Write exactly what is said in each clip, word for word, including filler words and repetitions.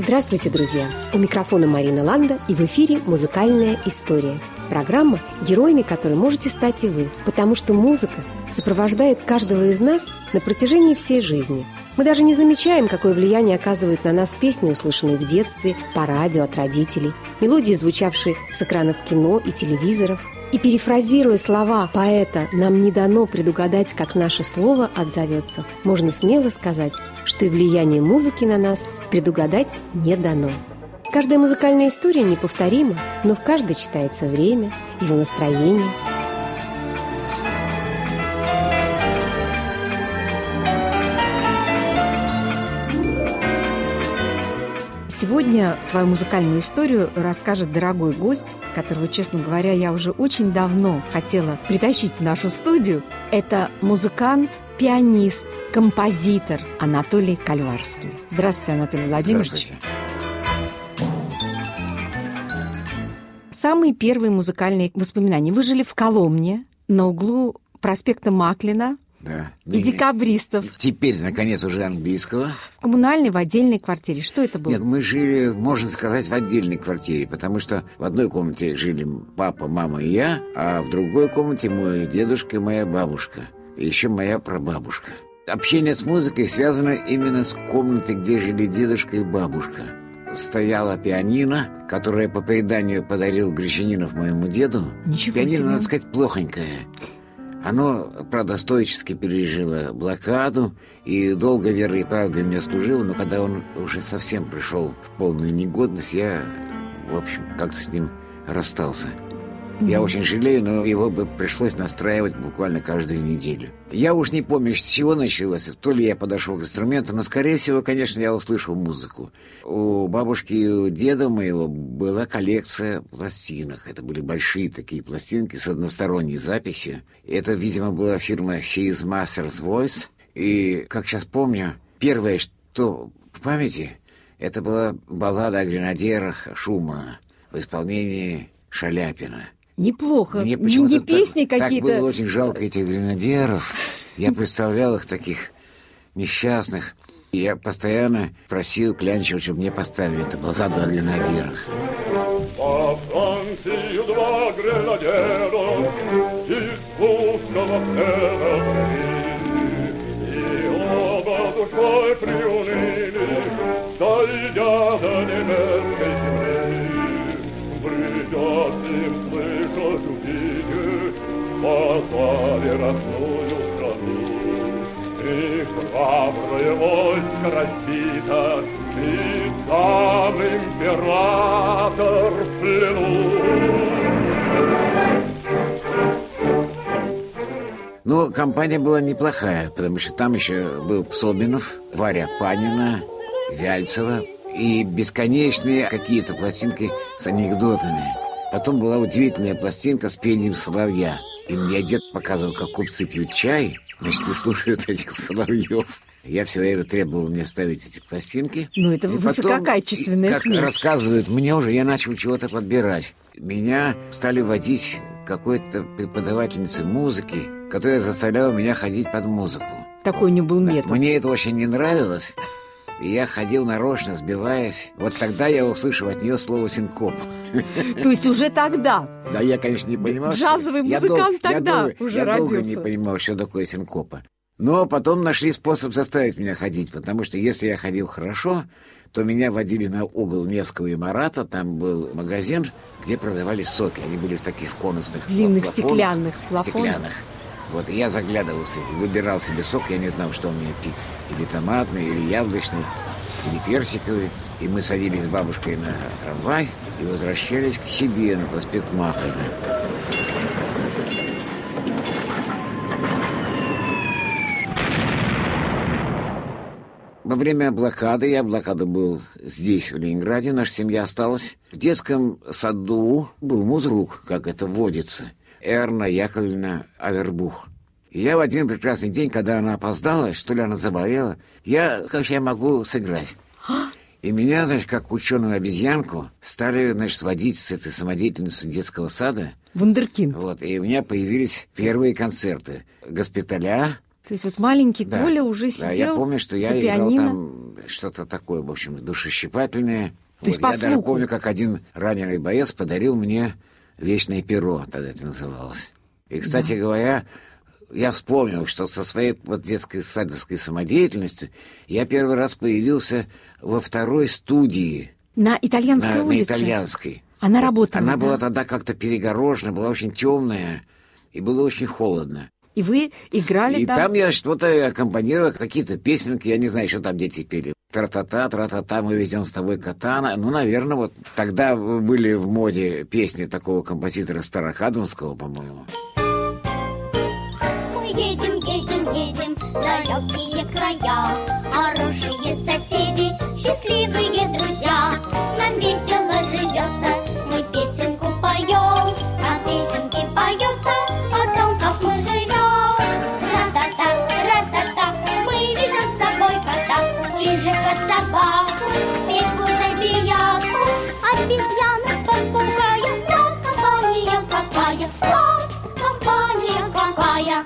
Здравствуйте, друзья! У микрофона Марина Ланда, и в эфире «Музыкальная история». Программа, героями которой можете стать и вы, потому что музыка сопровождает каждого из нас на протяжении всей жизни. Мы даже не замечаем, какое влияние оказывают на нас песни, услышанные в детстве, по радио, от родителей, мелодии, звучавшие с экранов кино и телевизоров. И перефразируя слова поэта «Нам не дано предугадать, как наше слово отзовется», можно смело сказать, что и влияние музыки на нас предугадать не дано. Каждая музыкальная история неповторима, но в каждой читается время, его настроение. Сегодня свою музыкальную историю расскажет дорогой гость, которого, честно говоря, я уже очень давно хотела притащить в нашу студию. Это музыкант, пианист, композитор Анатолий Кальварский. Здравствуйте, Анатолий Владимирович. Здравствуйте. Самые первые музыкальные воспоминания. Вы жили в Коломне на углу проспекта Маклина. Да. И декабристов. Теперь, наконец, уже английского. В коммунальной, в отдельной квартире. Что это было? Нет, мы жили, можно сказать, в отдельной квартире, потому что в одной комнате жили папа, мама и я, а в другой комнате мой дедушка и моя бабушка, и еще моя прабабушка. Общение с музыкой связано именно с комнатой, где жили дедушка и бабушка. Стояла пианино, которое по преданию подарил Гречанинов моему деду. Ничего пианино, себе. надо сказать, плохонькое. Оно, правда, стоически пережило блокаду и долго верой и правдой мне служило, но когда он уже совсем пришел в полную негодность, я, в общем, как-то с ним расстался. Mm-hmm. Я очень жалею, но его бы пришлось настраивать буквально каждую неделю. Я уж не помню, с чего началось. То ли я подошел к инструменту, но, скорее всего, конечно, я услышал музыку. У бабушки и у деда моего была коллекция пластинок. Это были большие такие пластинки с односторонней записью. Это, видимо, была фирма His Master's Voice. И, как сейчас помню, первое, что в памяти, это была баллада о гренадерах Шумана в исполнении Шаляпина. Неплохо. Мне не, не песни так, какие-то. Так было очень жалко этих гренадеров. Я представлял их таких несчастных. И я постоянно просил, клянчил, чтобы мне поставили эту балладу о гренадерах. Во Франции два гренадера из пушного и оба душой приуныли, дойдя до немецкой земли. Придет им слышать, увидеть, позвали родную страну. И храброе войско разбито, и сам император в плену. Ну, компания была неплохая, потому что там еще был Собинов, Варя Панина, Вяльцева и бесконечные какие-то пластинки с анекдотами. Потом была удивительная пластинка с пением соловья. И мне дед показывал, как купцы пьют чай, значит, и слушают этих соловьев. Я все время требовал мне ставить эти пластинки. Ну, это и высококачественная потом, смесь. Как рассказывают мне уже, я начал чего-то подбирать. Меня стали водить какой-то преподавательнице музыки, которая заставляла меня ходить под музыку. Такой у нее был метод. Мне это очень не нравилось. И я ходил нарочно, сбиваясь. Вот тогда я услышал от нее слово «синкоп». То есть уже тогда? Да, я, конечно, не понимал. Джазовый что... музыкант я тогда долго, уже я родился. Я долго не понимал, что такое синкопа. Но потом нашли способ заставить меня ходить, потому что если я ходил хорошо, то меня водили на угол Невского и Марата. Там был магазин, где продавались соки. Они были в таких конусных длинных плафонах, стеклянных плафонах. Стеклянных. Вот, и я заглядывался и выбирал себе сок, я не знал, что мне пить. Или томатный, или яблочный, или персиковый. И мы садились с бабушкой на трамвай и возвращались к себе на проспект Маклина. Во время блокады, я блокада был здесь, в Ленинграде, наша семья осталась. В детском саду был музрук, как это водится. Эрна Яковлевна Авербух. И я в один прекрасный день, когда она опоздала, что ли она заболела, я, как я могу сыграть. И меня, значит, как ученую-обезьянку, стали, значит, водить с этой самодеятельностью детского сада. Вундеркинд. Вот, и у меня появились первые концерты. Госпиталя. То есть вот маленький да. Коля уже сидел да, я помню, что я за играл пианино. там что-то такое, в общем, душещипательное. То есть вот, по я даже слуху. помню, как один раненый боец подарил мне «Вечное перо», тогда это называлось. И, кстати да. говоря, я вспомнил, что со своей вот детской садовской самодеятельностью я первый раз появился во второй студии. На итальянской на, улице? На итальянской. Она работала, Она да? была тогда как-то перегорожена, была очень темная, и было очень холодно. И вы играли и там? И там я что-то аккомпанировал, какие-то песенки, я не знаю, что там дети пели. Тра-та-та, тра-та-та, мы везем с тобой кота. Ну, наверное, вот тогда были в моде песни такого композитора Старокадомского, по-моему. Мы едем, едем, едем в далекие края. Хорошие соседи, счастливые друзья. Нам весело живется, мы песенку поем. А песенки поется о том, как мы живем. Ра-та-та, ра-та-та, мы везем с собой кота. Чижика, собаку, петьку, забияку, обезьяну, попугая. Вот компания какая, вот компания какая.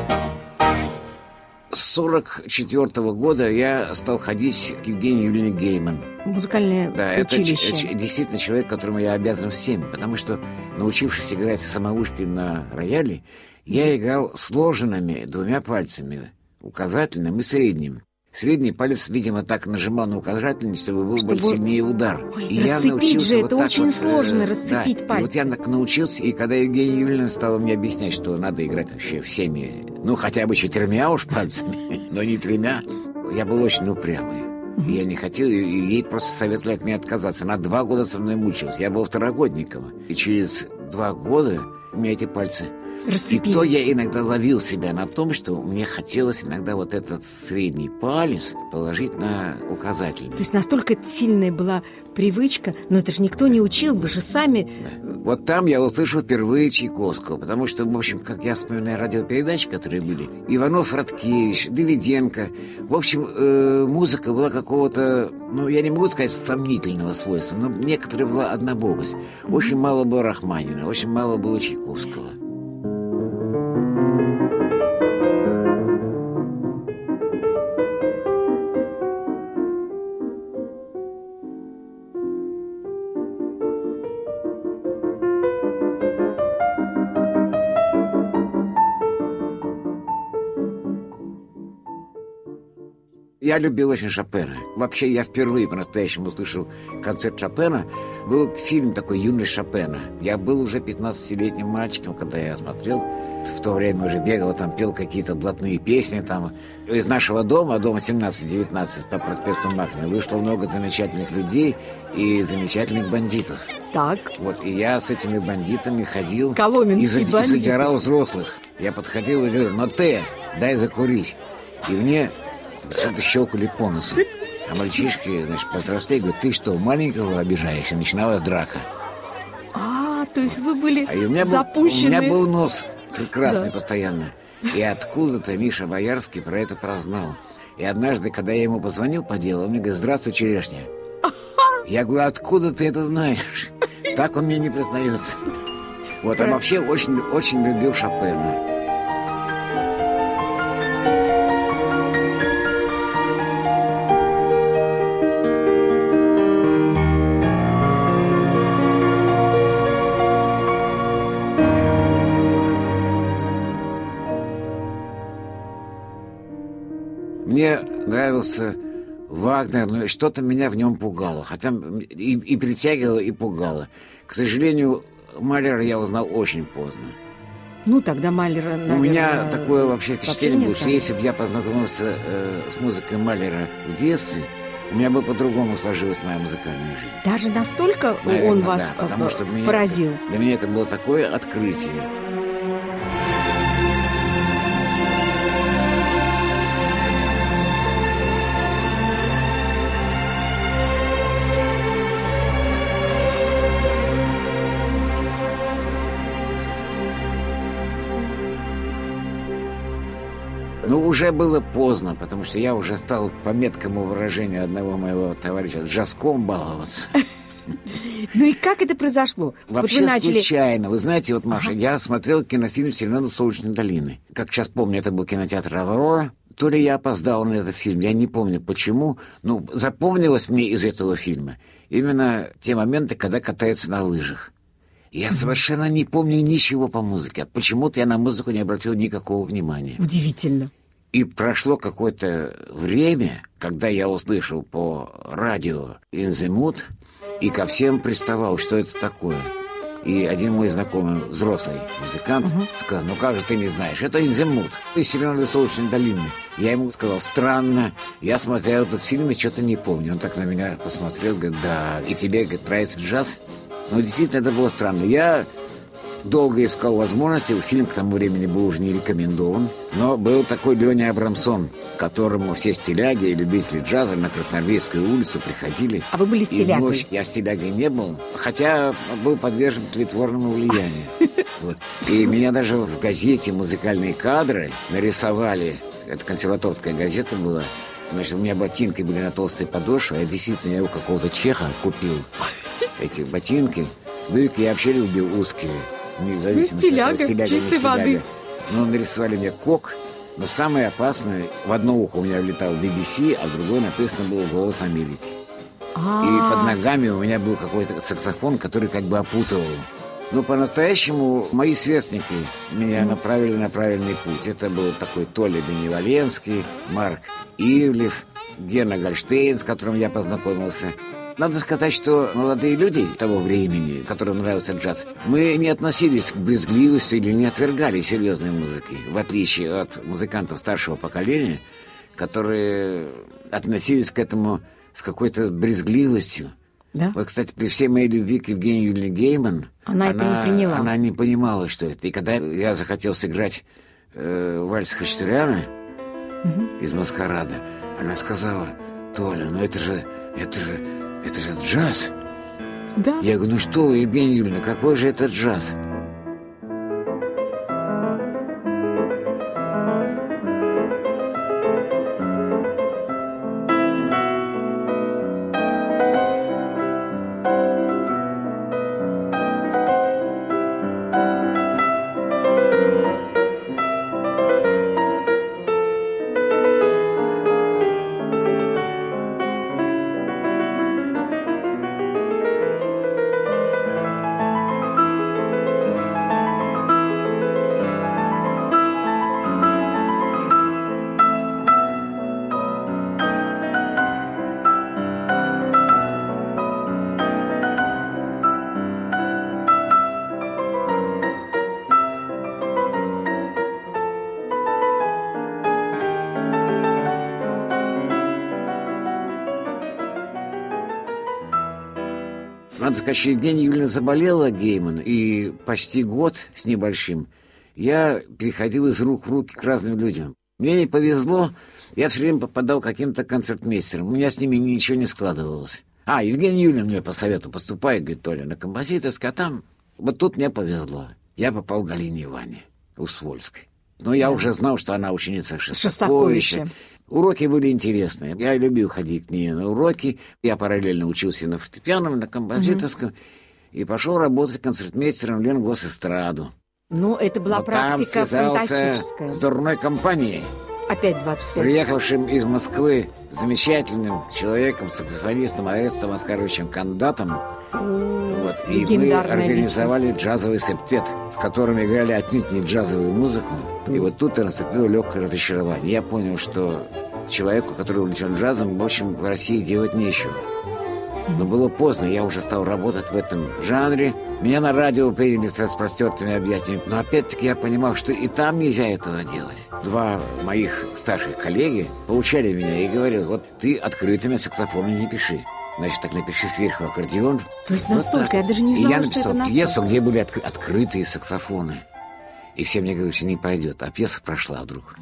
С сорок четвёртого года я стал ходить к Евгении Юрьевне Гейман. Музыкальное да, училище. Это ч- действительно человек, которому я обязан всем, потому что, научившись играть самоучкой на рояле, я играл сложенными двумя пальцами, указательным и средним. Средний палец, видимо, так нажимал на указательный, чтобы был Чтобы... сильнее удар. Ой, и расцепить я же, вот это так очень вот, сложно, э, расцепить да. пальцы. И вот я так научился, и когда Евгения Юрьевна стала мне объяснять, что надо играть вообще всеми, ну, хотя бы четырьмя уж пальцами, но не тремя, я был очень упрямый. И я не хотел, и ей просто советовали от меня отказаться. Она два года со мной мучилась. Я был второгодником. И через два года у меня эти пальцы... И то я иногда ловил себя на том, что мне хотелось иногда вот этот средний палец положить на указательный. То есть настолько сильная была привычка, но это же никто не учил, вы же сами... Да. Вот там я услышал впервые Чайковского, потому что, в общем, как я вспоминаю радиопередачи, которые были, Иванов, Радкевич, Давиденко, в общем, э, музыка была какого-то, ну, я не могу сказать сомнительного свойства, но некоторая была однобогость. Очень мало было Рахманина, очень мало было Чайковского. Я любил очень Шопена. Вообще, я впервые по-настоящему услышал концерт Шопена. Был фильм такой «Юность Шопена». Я был уже пятнадцатилетним мальчиком, когда я смотрел. В то время уже бегал, там пел какие-то блатные песни. Там. Из нашего дома, дома семнадцать девятнадцать по проспекту Махина, вышло много замечательных людей и замечательных бандитов. Так. Вот, и я с этими бандитами ходил Коломенские и, за, и бандиты. задирал взрослых. Я подходил и говорю: ну ты, дай закурить. И мне... что-то щелкали по носу. А мальчишки, значит, повзрослее говорят: ты что, маленького обижаешь? И начиналась драка. А, то есть вы были а у меня запущены... Был, у меня был нос прекрасный да. постоянно. И откуда-то Миша Боярский про это прознал. И однажды, когда я ему позвонил по делу, он мне говорит: здравствуй, черешня. Я говорю: откуда ты это знаешь? Так он мне не признается. Вот, а вообще очень, очень любил Шопена. Мне нравился Вагнер, но что-то меня в нем пугало. Хотя и, и притягивало, и пугало. К сожалению, Малера я узнал очень поздно. Ну, тогда Малера, наверное... У меня такое вообще впечатление было, что стало. если бы я познакомился э, с музыкой Малера в детстве, у меня бы по-другому сложилась моя музыкальная жизнь. Даже настолько Наверное, он вас да, потому что меня поразил? Это, для меня это было такое открытие. Но уже было поздно, потому что я уже стал, по меткому выражению одного моего товарища, джазком баловаться. Ну и как это произошло? Вообще вот вы начали... случайно. Вы знаете, вот, Маша, ага. я смотрел кинофильм «Серена Солнечной долины». Как сейчас помню, это был кинотеатр «Аврора». То ли я опоздал на этот фильм, я не помню почему, но запомнилось мне из этого фильма именно те моменты, когда катаются на лыжах. Я mm-hmm. совершенно не помню ничего по музыке. Почему-то я на музыку не обратил никакого внимания. Удивительно. И прошло какое-то время, когда я услышал по радио «In the Mood», и ко всем приставал, что это такое. И один мой знакомый, взрослый музыкант, uh-huh. сказал: ну как же ты не знаешь, это «In the Mood» из «Северной солнечной долины». Я ему сказал: странно, я смотрел этот фильм и что-то не помню. Он так на меня посмотрел, говорит: да, и тебе, говорит, нравится джаз? Ну, действительно, это было странно. Я долго искал возможности, фильм к тому времени был уже не рекомендован, но был такой Леня Абрамсон, к которому все стиляги и любители джаза на Красноармейскую улицу приходили. А вы были стилягой? Ночь... Я стилягой не был, хотя был подвержен тлетворному влиянию. Вот. И меня даже в газете «Музыкальные кадры» нарисовали, это консерваторская газета была, значит, у меня ботинки были на толстой подошве, а действительно я у какого-то чеха купил эти ботинки. Ну и я вообще любил узкие. Ну, стиляга, чистой воды. Но нарисовали мне кок. Но самое опасное, в одно ухо у меня влетал би би си, а в другое написано было «Голос Америки». А-а-а. И под ногами у меня был какой-то саксофон, который как бы опутывал. Но по-настоящему мои сверстники меня направили на правильный путь. Это был такой Толя Беневоленский, Марк Ивлев, Гена Гольштейн, с которым я познакомился. Надо сказать, что молодые люди того времени, которым нравился джаз, мы не относились к брезгливости или не отвергали серьезной музыки, в отличие от музыкантов старшего поколения, которые относились к этому с какой-то брезгливостью. Да? Вот, кстати, при всей моей любви к Евгении Юрьевне Гейман, она, она это не приняла. Она не понимала, что это. И когда я захотел сыграть э, вальс Хачатуряна угу. из «Маскарада», она сказала: Толя, ну это же, это же, это же джаз. Да. Я говорю: ну что вы, Евгения Юрьевна, какой же это джаз? Надо сказать, что Евгения Юрьевна заболела Гейман, и почти год с небольшим я переходил из рук в руки к разным людям. Мне не повезло, я все время попадал к каким-то концертмейстерам, у меня с ними ничего не складывалось. А, Евгения Юрьевна мне по совету: поступай, говорит, Толя, на композиторское, а там... Вот тут мне повезло. Я попал к Галине Иване Усвольской. Но я да. уже знал, что она ученица Шостаковича. Шостаковича. Уроки были интересные. Я любил ходить к ней на уроки. Я параллельно учился на фортепиано, на композиторском. Угу. И пошел работать концертмейстером в Ленгосэстраду. Ну, это была вот практика там связался фантастическая. С дурной компанией. Опять двадцать пять. Приехавшим из Москвы замечательным человеком, саксофонистом Орестом Оскаровичем Кондатом. Вот. И мы организовали личность. Джазовый септет, с которым играли отнюдь не джазовую музыку. И вот тут и наступило легкое разочарование. Я понял, что человеку, который увлечен джазом, в общем, в России делать нечего. Но было поздно, я уже стал работать в этом жанре. Меня на радио приняли с распростертыми объятиями. Но опять-таки я понимал, что и там нельзя этого делать. Два моих старших коллеги поучали меня и говорили: вот ты открытыми саксофоны не пиши. Значит, так напиши сверху аккордеон. То есть настолько, вот я даже не знала, и я написал что это настолько. Пьесу, где были отк- открытые саксофоны. И все мне говорят, что не пойдет. А пьеса прошла вдруг.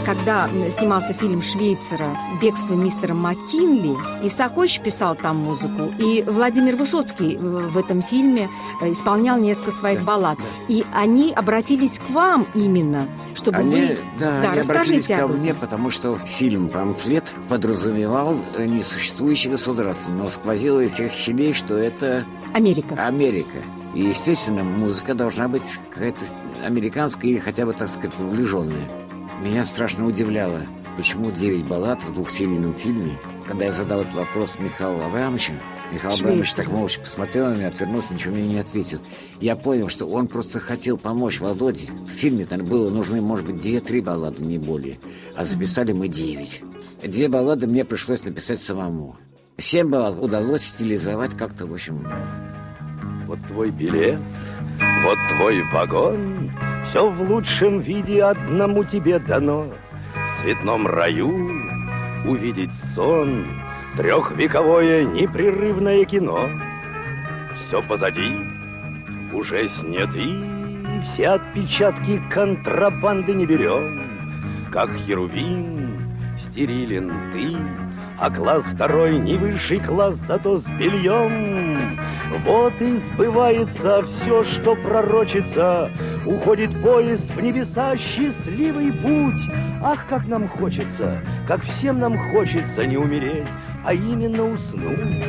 когда снимался фильм Швейцера «Бегство мистера Маккинли», и Сокольч писал там музыку, и Владимир Высоцкий в этом фильме исполнял несколько своих да, баллад. Да. И они обратились к вам именно, чтобы они, вы... Да, да они обратились ко об... мне, потому что фильм «Памфлет» подразумевал несуществующее государство, но сквозило из всех щелей, что это... Америка. Америка. И, естественно, музыка должна быть какая-то американская или хотя бы, так сказать, приближенная. Меня страшно удивляло, почему девять баллад в двухсерийном фильме. Когда я задал этот вопрос Михаилу Абрамовичу, Михаил Абрамович так молча посмотрел на меня, отвернулся, ничего мне не ответил. Я понял, что он просто хотел помочь Володе. В фильме там было нужны, может быть, две-три баллады, не более. А записали мы девять. Две баллады мне пришлось написать самому. Семь баллад удалось стилизовать как-то, в общем... Вот твой билет, вот твой вагон, все в лучшем виде одному тебе дано. В цветном раю увидеть сон, трехвековое непрерывное кино. Все позади, уже сняты, все отпечатки контрабанды не берем. Как херувим стерилен ты, а класс второй не высший класс, зато с бельем. Вот и сбывается все, что пророчится. Уходит поезд в небеса, счастливый путь. Ах, как нам хочется, как всем нам хочется не умереть, а именно уснуть.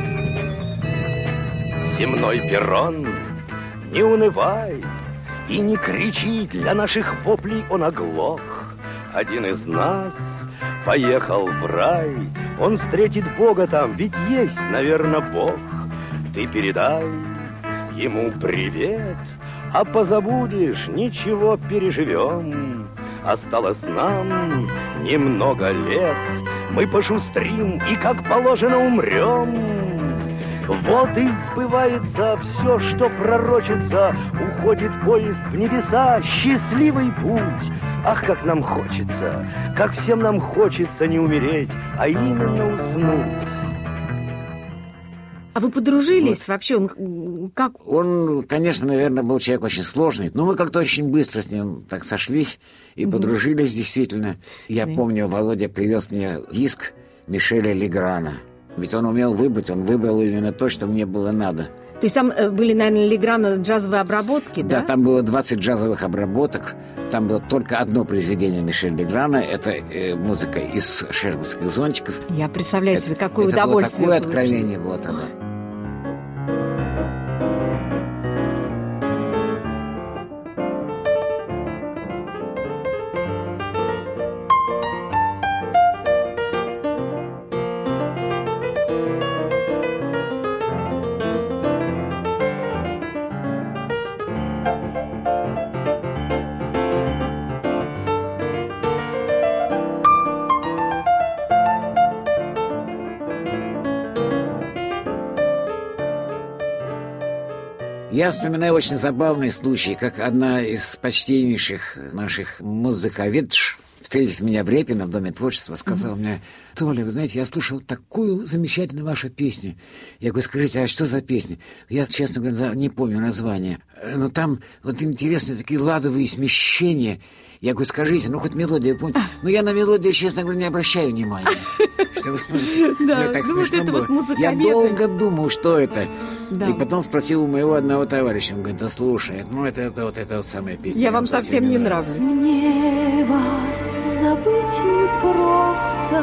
Земной перрон, не унывай и не кричи, для наших воплей он оглох. Один из нас поехал в рай, он встретит Бога там, ведь есть, наверное, Бог. Ты передай ему привет, а позабудешь, ничего, переживем. Осталось нам немного лет, мы пошустрим и, как положено, умрем. Вот и сбывается все, что пророчится. Уходит поезд в небеса, счастливый путь. Ах, как нам хочется, как всем нам хочется не умереть, а именно уснуть. А вы подружились вот. Вообще? Он как? Он, конечно, наверное, был человек очень сложный, но мы как-то очень быстро с ним так сошлись и угу. подружились действительно. Я да. помню, Володя привез мне диск Мишеля Леграна. Ведь он умел выбрать, он выбрал именно то, что мне было надо. То есть там были, наверное, Леграна джазовые обработки, да? Да, там было двадцать джазовых обработок. Там было только одно произведение Мишеля Леграна. Это э, музыка из «Шербургских зонтиков». Я представляю себе, это, какое это удовольствие. Это было такое откровение было тогда. Я вспоминаю очень забавный случай, как одна из почтеннейших наших музыковедш, встретив меня в Репино, в Доме творчества, сказала mm-hmm. мне: «Толя, вы знаете, я слушал такую замечательную вашу песню». Я говорю: «Скажите, а что за песня?» Я, честно говоря, не помню название. Но там вот интересные такие ладовые смещения. Я говорю: «Скажите, ну хоть мелодию помните?» Но я на мелодию, честно говоря, не обращаю внимания. Я долго думал, что это. И потом спросил у моего одного товарища. Он говорит: «Да слушай, ну это вот эта вот самая песня». Я вам совсем не нравлюсь. Мне вас забыть непросто.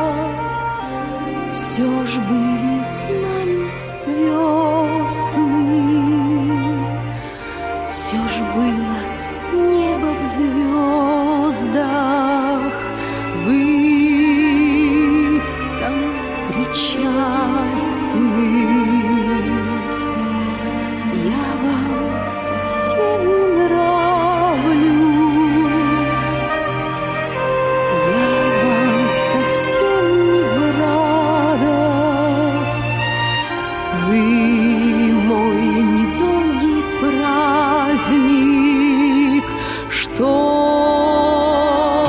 Все ж были с нами весны. Все ж было небо в звездах, вы к тому причастны. Я вам совсем не нравлюсь, я вам совсем не в радость. Вы мой недолгий праздник, что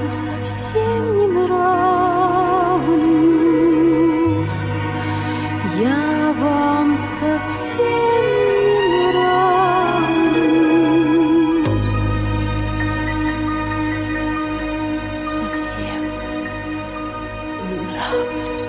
совсем не нравлюсь. Я вам совсем не нравлюсь. Совсем не нравлюсь.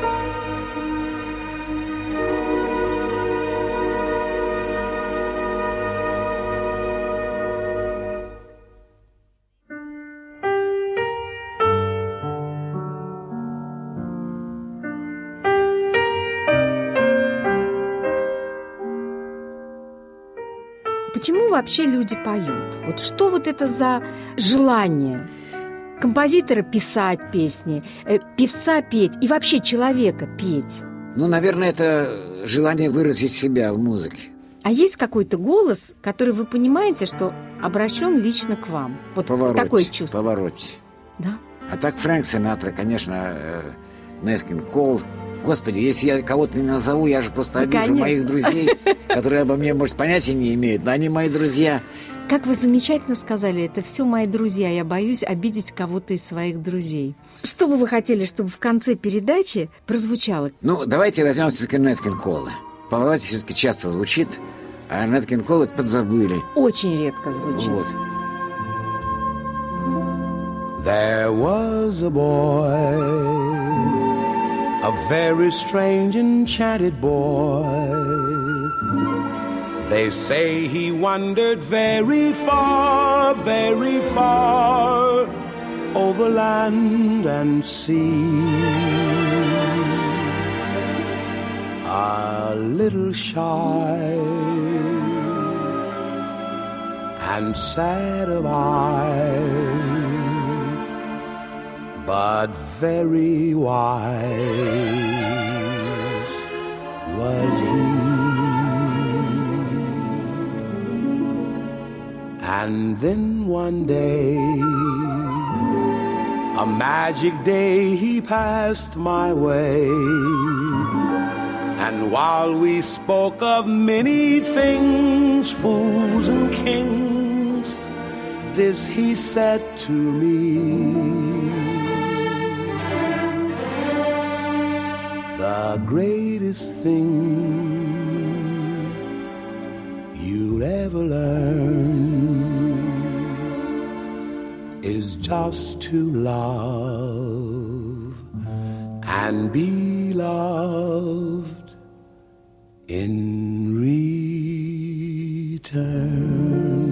Почему вообще люди поют? Вот что вот это за желание композитора писать песни, э, певца петь и вообще человека петь? Ну, наверное, это желание выразить себя в музыке. А есть какой-то голос, который вы понимаете, что обращен лично к вам? Вот Повороте, такое чувство. повороте. Да? А так Фрэнк Синатра, конечно, Нэт Кинг Кол. Господи, если я кого-то не назову, я же просто Ну, обижу конечно. моих друзей, которые обо мне, может, понятия не имеют, но они мои друзья. Как вы замечательно сказали, это все мои друзья. Я боюсь обидеть кого-то из своих друзей. Что бы вы хотели, чтобы в конце передачи прозвучало? Ну, давайте возьмем все-таки Нэт Кинг Кола. Повороте все-таки часто звучит, а Нэт Кинг Кол это подзабыли. Очень редко звучит. Вот. There was a boy, a very strange, enchanted boy. They say he wandered very far, very far, over land and sea. A little shy and sad of eye, but very wise was he. And then one day, a magic day, he passed my way. And while we spoke of many things, fools and kings, this he said to me: the greatest thing you'll ever learn is just to love and be loved in return.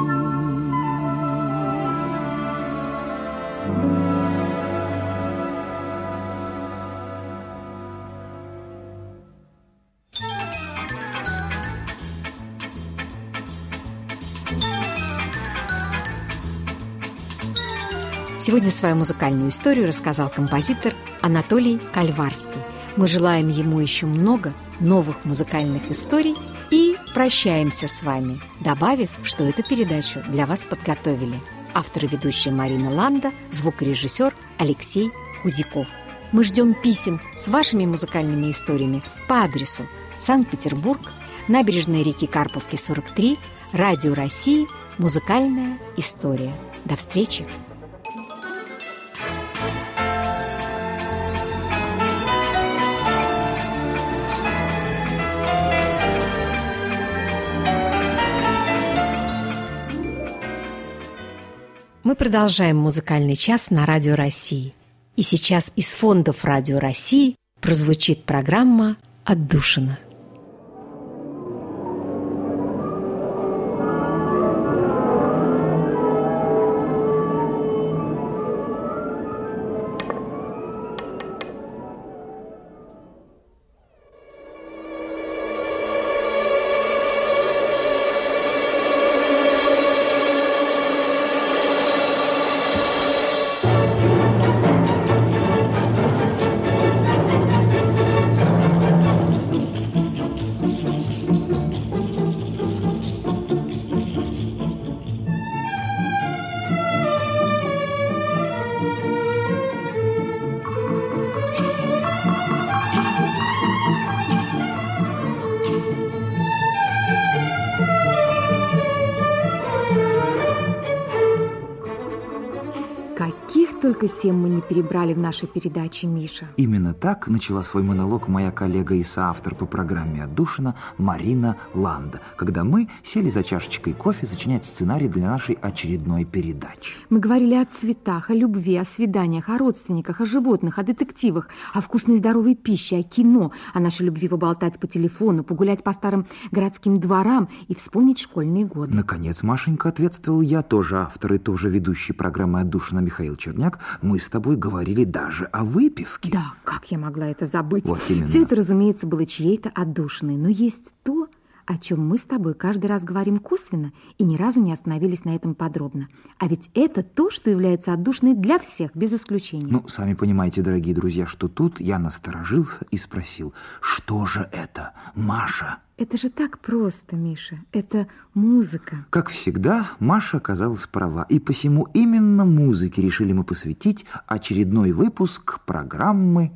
Сегодня свою музыкальную историю рассказал композитор Анатолий Кальварский. Мы желаем ему еще много новых музыкальных историй и прощаемся с вами, добавив, что эту передачу для вас подготовили автор и ведущая Марина Ланда, звукорежиссер Алексей Худяков. Мы ждем писем с вашими музыкальными историями по адресу Санкт-Петербург, набережная реки Карповки, сорок три, Радио России, музыкальная история. До встречи! Мы продолжаем музыкальный час на Радио России. И сейчас из фондов Радио России прозвучит программа «Отдушина». каких только тем мы не перебрали в нашей передаче, Миша. Именно так начала свой монолог моя коллега и соавтор по программе «Отдушина» Марина Ланда, когда мы сели за чашечкой кофе сочинять сценарий для нашей очередной передачи. Мы говорили о цветах, о любви, о свиданиях, о родственниках, о животных, о детективах, о вкусной и здоровой пище, о кино, о нашей любви поболтать по телефону, погулять по старым городским дворам и вспомнить школьные годы. Наконец, Машенька, ответствовал я, тоже автор и тоже ведущий программы «Отдушина» Михаил Черняк. Мы с тобой говорили даже о выпивке. Да, как я могла это забыть? Вот именно. Все это, разумеется, было чьей-то отдушиной, но есть то, о чем мы с тобой каждый раз говорим косвенно и ни разу не остановились на этом подробно. А ведь это то, что является отдушиной для всех, без исключения. Ну, сами понимаете, дорогие друзья, что тут я насторожился и спросил, что же это, Маша? Это же так просто, Миша. Это музыка. Как всегда, Маша оказалась права, и посему именно музыке решили мы посвятить очередной выпуск программы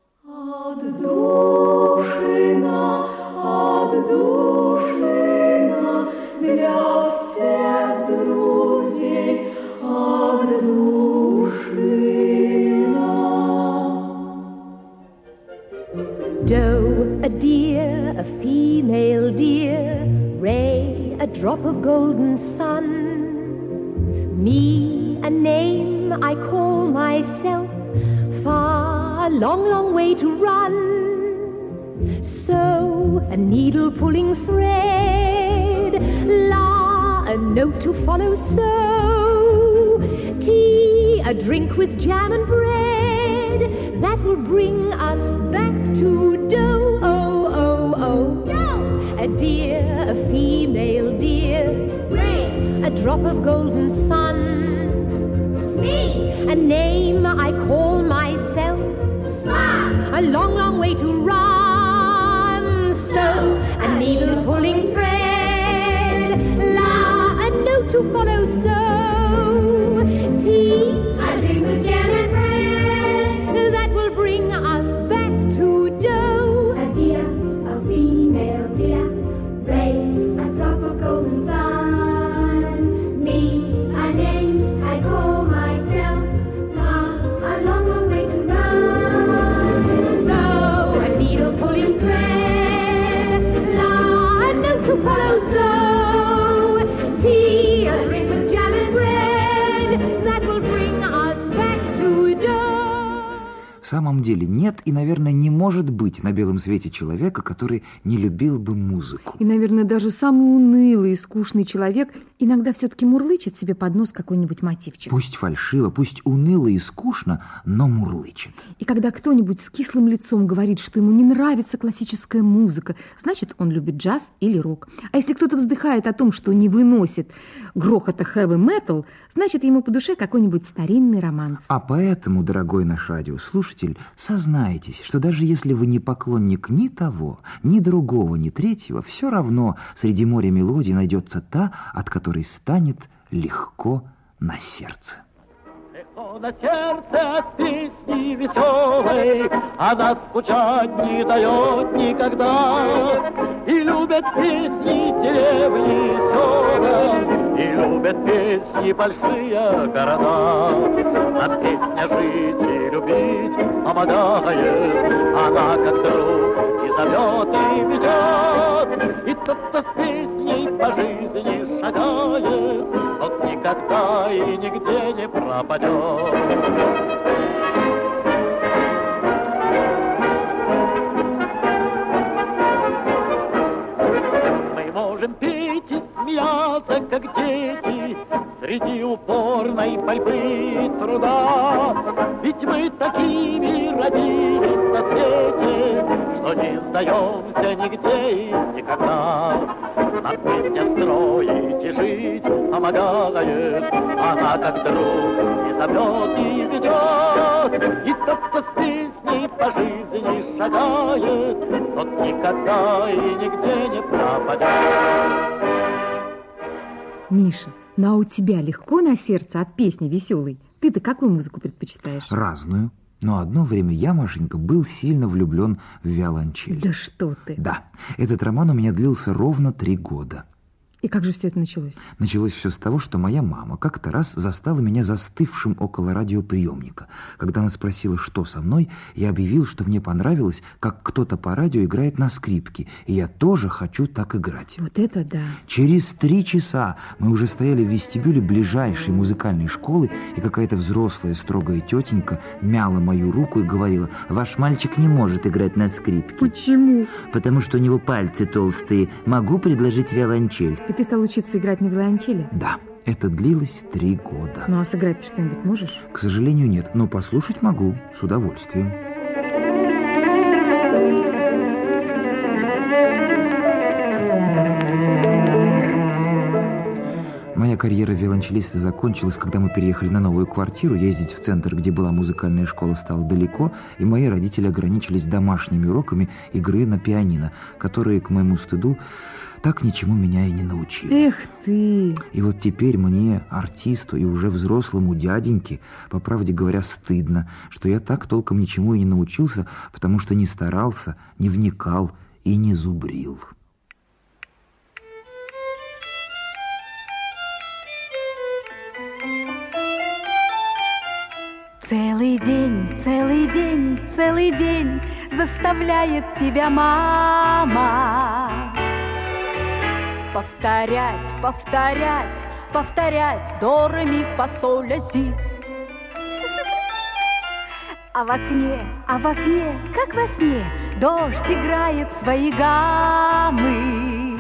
«Отдушина, отдушина для всех друзей, отдушина». Doe, a deer, a female deer, Ray, a drop of golden sun, me, a name I call myself, far, a long, long way to run. So, a needle pulling thread, la, a note to follow, so, tea, a drink with jam and bread, that will bring us back to dough, oh, oh, oh. Dough. A deer, a female deer, Ray, a drop of golden sun, me, a name I call myself, far, a long, long way to run. So, a needle pulling thread, la, a note to follow, so, tea, a drink with jam and bread, that will bring us back to dough. A deer, a female deer, Ray, a drop of golden sun, me, a name I call myself, far, a long, long way to run. So, a needle pulling thread, la, a note to follow, so, tea, a drink with jam and bread, that will bring us back to dough. В самом деле нет и, наверное, не может быть на белом свете человека, который не любил бы музыку. И, наверное, даже самый унылый и скучный человек иногда все-таки мурлычет себе под нос какой-нибудь мотивчик. Пусть фальшиво, пусть уныло и скучно, но мурлычет. И когда кто-нибудь с кислым лицом говорит, что ему не нравится классическая музыка, значит, он любит джаз или рок. А если кто-то вздыхает о том, что не выносит грохота хэви-метал, значит, ему по душе какой-нибудь старинный романс. А поэтому, дорогой наш радиослушатель, сознайтесь, что даже если вы не поклонник ни того, ни другого, ни третьего, все равно среди моря мелодий найдется та, от которой станет легко на сердце. Легко на сердце от песни веселой, она скучать не дает никогда. И любят песни деревни и села, и любят песни большие города. А песня жить и любить помогает, она как друг и зовет, и ведет. И тот, кто с песней по жизни шагает, тот никогда и нигде не пропадет. Мы можем петь и смеяться, как дети, среди упорной борьбы и труда. Ведь мы такими родились на свете, что не сдаемся нигде и никогда. А песня строить и жить помогает, она как друг и зовет, и ведет. И тот, кто с песней по жизни шагает, тот никогда и нигде не пропадет. Миша, ну а у тебя легко на сердце от песни веселой? Ты-то какую музыку предпочитаешь? Разную. Но одно время я, Машенька, был сильно влюблен в виолончель. Да что ты? Да, этот роман у меня длился ровно три года. И как же все это началось? Началось все с того, что моя мама как-то раз застала меня застывшим около радиоприемника. Когда она спросила, что со мной, я объявил, что мне понравилось, как кто-то по радио играет на скрипке, и я тоже хочу так играть. Вот это да! Через три часа мы уже стояли в вестибюле ближайшей музыкальной школы, и какая-то взрослая строгая тетенька мяла мою руку и говорила: «Ваш мальчик не может играть на скрипке». Почему? Потому что у него пальцы толстые. Могу предложить виолончель. И ты стал учиться играть на виолончели? Да, это длилось три года. Ну а сыграть ты что-нибудь можешь? К сожалению, нет, но послушать могу, с удовольствием. Моя карьера виолончелиста закончилась, когда мы переехали на новую квартиру. Ездить в центр, где была музыкальная школа, стало далеко, и мои родители ограничились домашними уроками игры на пианино, которые, к моему стыду, так ничему меня и не научили. Эх ты! И вот теперь мне, артисту и уже взрослому дяденьке, по правде говоря, стыдно, что я так толком ничему и не научился, потому что не старался, не вникал и не зубрил. Целый день, целый день, целый день заставляет тебя мама повторять, повторять, повторять до, ре, ми, фа, соль, ля, си. А в окне, а в окне, как во сне, дождь играет свои гаммы.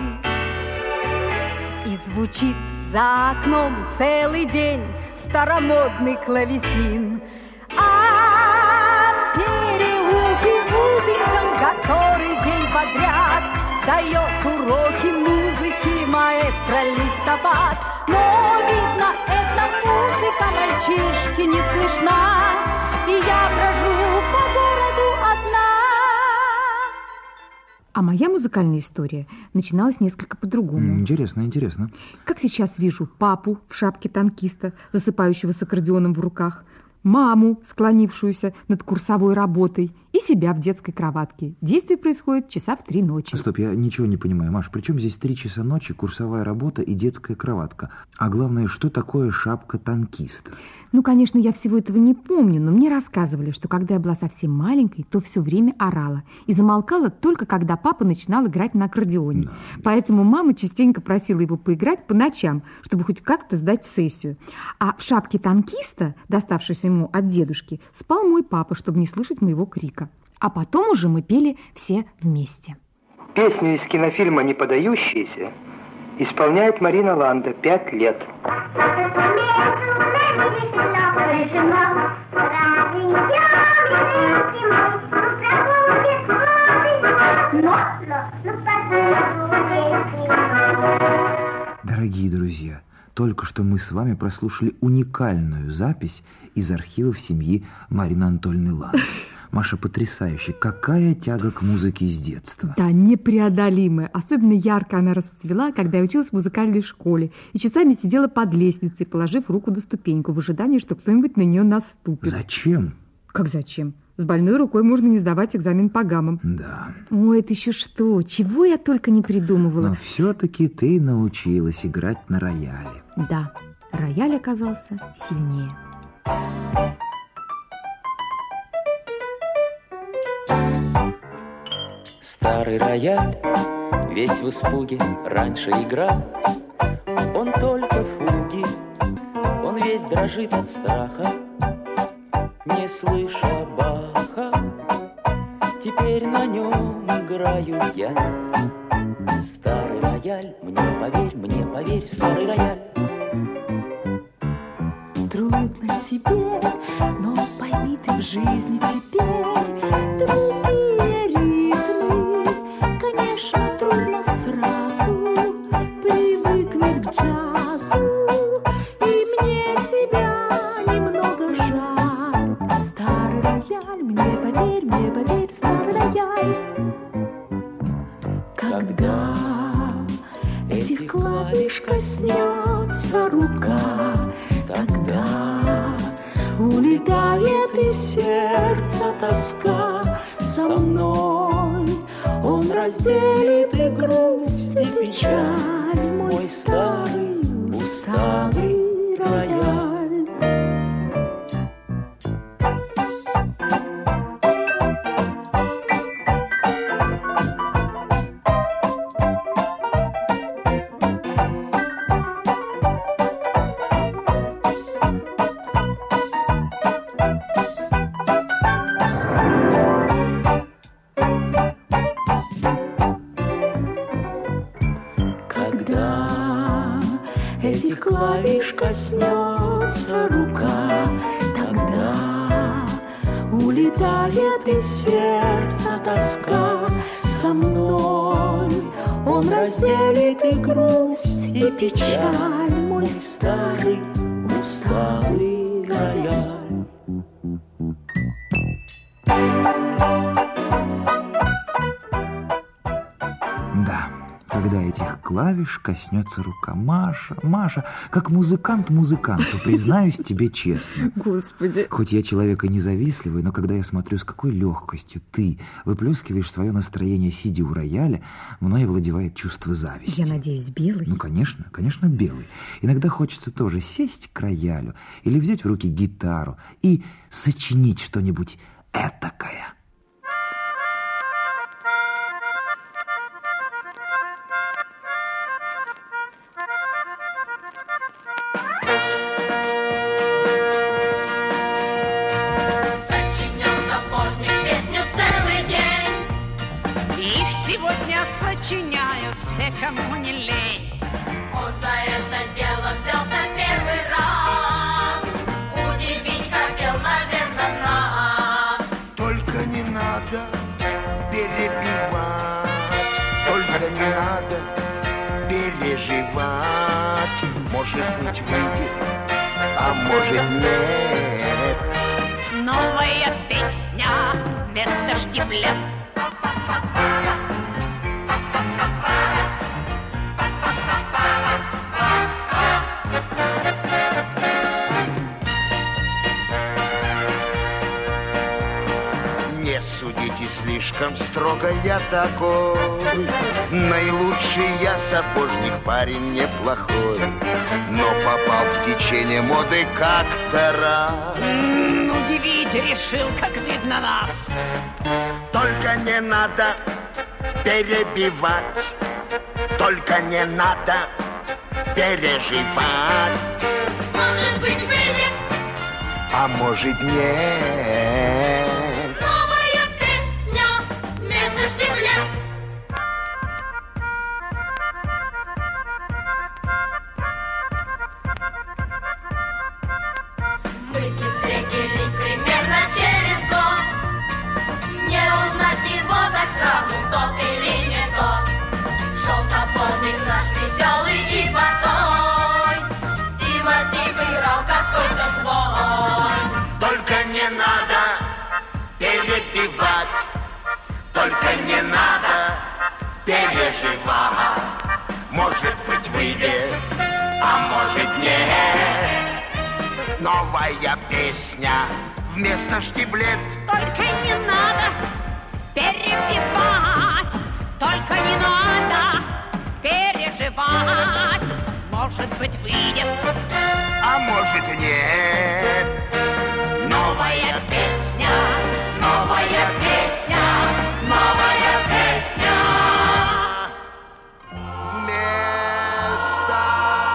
И звучит за окном целый день старомодный клавесин. А в переулке узеньком, который день подряд дает уроки музыки маэстро Листопад. Но, видно, эта музыка мальчишки не слышна, и я брожу по городу одна. А моя музыкальная история начиналась несколько по-другому. Интересно, интересно. Как сейчас вижу папу в шапке танкиста, засыпающего с аккордеоном в руках, маму, склонившуюся над курсовой работой, и себя в детской кроватке. Действие происходит часа в три ночи. Стоп, я ничего не понимаю, Маш. При чем здесь три часа ночи, курсовая работа и детская кроватка? А главное, что такое шапка танкиста? Ну, конечно, я всего этого не помню, но мне рассказывали, что когда я была совсем маленькой, то все время орала. И замолкала только когда папа начинал играть на аккордеоне. Да. Поэтому мама частенько просила его поиграть по ночам, чтобы хоть как-то сдать сессию. А в шапке танкиста, доставшейся ему от дедушки, спал мой папа, чтобы не слышать моего крика. А потом уже мы пели все вместе. Песню из кинофильма «Не подающиеся» исполняет Марина Ланда, пять лет. Дорогие друзья, только что мы с вами прослушали уникальную запись из архивов семьи Марины Анатольевны Ланды. Маша, потрясающе. Какая тяга к музыке с детства. Да, непреодолимая. Особенно ярко она расцвела, когда я училась в музыкальной школе и часами сидела под лестницей, положив руку на ступеньку в ожидании, что кто-нибудь на нее наступит. Зачем? Как зачем? С больной рукой можно не сдавать экзамен по гаммам. Да. Ой, это еще что? Чего я только не придумывала. Но все-таки ты научилась играть на рояле. Да, рояль оказался сильнее. Старый рояль, весь в испуге, раньше играл. Он только фуги, он весь дрожит от страха, не слыша Баха. Теперь на нем играю я. Старый рояль, мне поверь, мне поверь, старый рояль. Трудно тебе, но пойми ты в жизни теперь трудные ритмы. Конечно, трудно сразу привыкнуть к джазу, и мне тебя немного жаль. Старый рояль, мне поверь, мне поверь, старый рояль. Когда этих клавиш коснется рука, тогда улетает из сердца тоска. Со мной он разделит и грусть, и печаль. Мой мой старый, усталый рояль. Этих клавиш коснется рука, тогда улетает из сердца тоска. Со мной он разделит и грусть, и печаль, мой старый, усталый рояль. Да, когда этих клавиш коснется рука. Маша, Маша, как музыкант музыканту, признаюсь тебе честно. Господи. Хоть я человек и независтливый, но когда я смотрю, с какой легкостью ты выплескиваешь свое настроение, сидя у рояля, мной овладевает чувство зависти. Я надеюсь, белый? Ну, конечно, конечно, белый. Иногда хочется тоже сесть к роялю или взять в руки гитару и сочинить что-нибудь этакое. Сочиняют все, кому не лень. Он за это дело взялся первый раз. Удивить хотел, наверное, нас. Только не надо перебивать, только не надо переживать. Может быть, выйдет, а может, нет. Новая песня вместо штиблет. Не судите слишком строго, я такой. Наилучший я сапожник, парень неплохой, но попал в течение моды как-то раз. М-м, удивить решил, как видно нас. Только не надо перебивать, только не надо переживать. Может быть, выйдет, а может, нет. Новая песня вместо штиблет. Мы с ним встретились примерно через год. Не узнать его так сразу, тот или не тот. Шел сапожник наш веселый и босой, и мотив играл какой-то свой. Только не надо перебивать, только не надо переживать. Может быть, выйдет, а может, нет. Новая песня вместо штиблет. Только не надо перебивать, только не надо переживать. Может быть, выйдет, а может, нет. Новая песня, новая песня, новая песня. Вместо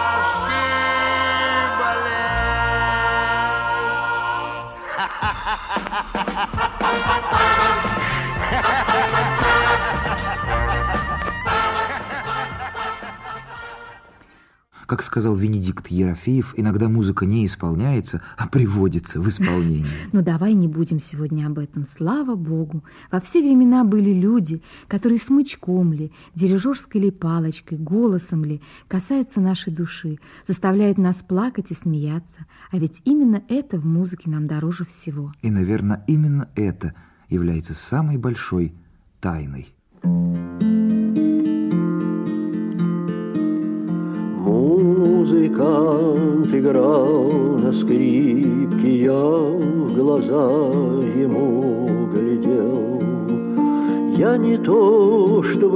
Как сказал Венедикт Ерофеев, иногда музыка не исполняется, а приводится в исполнение. Ну, давай не будем сегодня об этом. Слава Богу, во все времена были люди, которые смычком ли, дирижерской ли палочкой, голосом ли касаются нашей души, заставляют нас плакать и смеяться. А ведь именно это в музыке нам дороже всего. И, наверное, именно это является самой большой тайной. Музыкант играл на скрипке, я в глаза ему глядел. Я не то, чтобы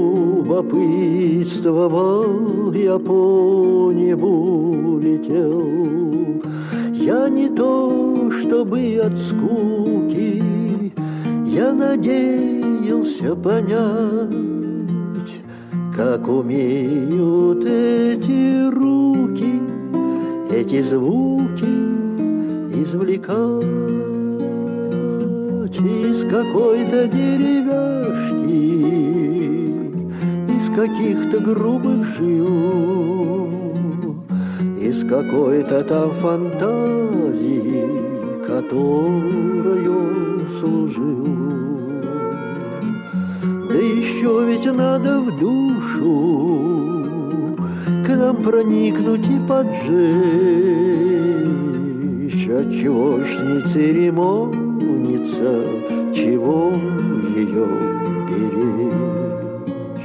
любопытствовал, я по небу летел. Я не то, чтобы от скуки, я надеялся понять, как умеют эти руки, эти звуки извлекать из какой-то деревяшки, из каких-то грубых жил, из какой-то там фантазии, которой он служил. Да еще ведь надо в душу к нам проникнуть и поджечь. Отчего ж не церемониться, чего ее беречь?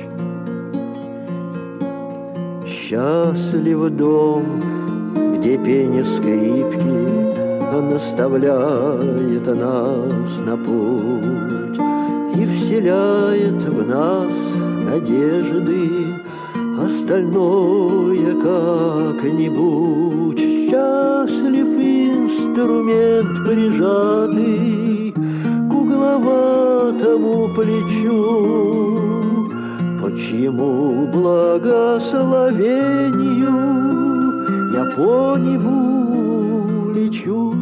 Счастлив дом, где пение скрипки наставляет нас на путь и вселяет в нас надежды, остальное как-нибудь. Счастлив инструмент, прижатый к угловатому плечу, по чьему благословению я по небу лечу.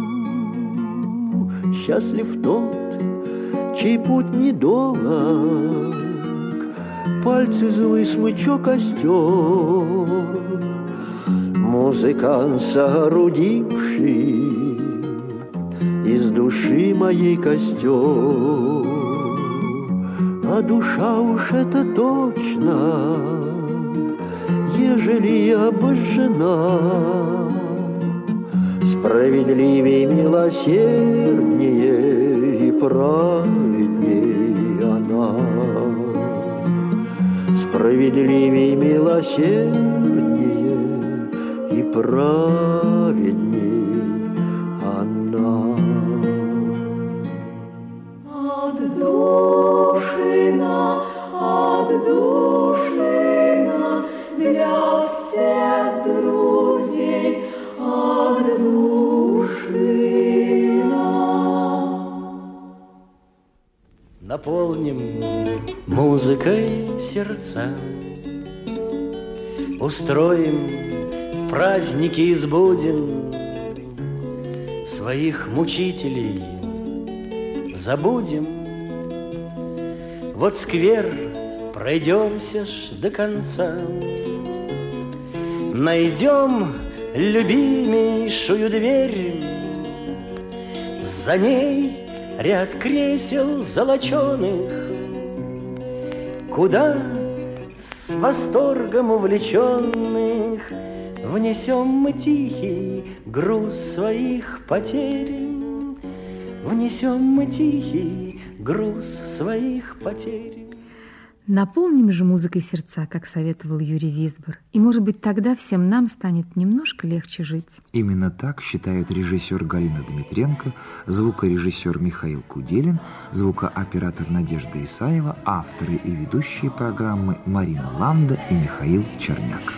Счастлив тот, чей путь недолог, пальцы злый смычок остер, музыкант, соорудивший из души моей костер. А душа уж это точно, ежели обожжена, справедливей, милосерднее и праведней она. Справедливей, милосерднее и праведней она. Отдушина, отдушина для всех друзей, отдушина. Наполним музыкой сердца, устроим праздники из буден, своих мучителей забудем. Вот сквер, пройдемся ж до конца, найдем любимейшую дверь, за ней ряд кресел золоченых, куда с восторгом увлеченных внесем мы тихий груз своих потерь, внесем мы тихий груз своих потерь. Наполним же музыкой сердца, как советовал Юрий Висбор, и, может быть, тогда всем нам станет немножко легче жить. Именно так считают режиссер Галина Дмитренко, звукорежиссер Михаил Куделин, звукооператор Надежда Исаева, авторы и ведущие программы Марина Ланда и Михаил Черняк.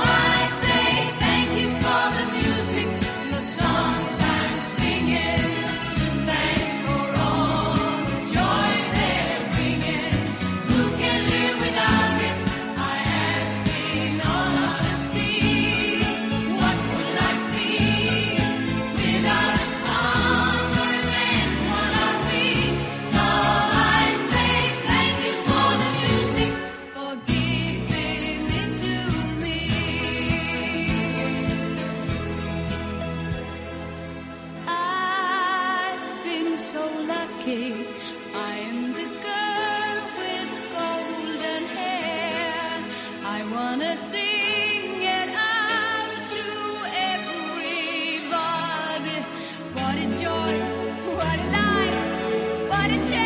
Songs I'm singing. so lucky. I am the girl with golden hair. I wanna sing it out to everybody. What a joy, what a life, what a joy.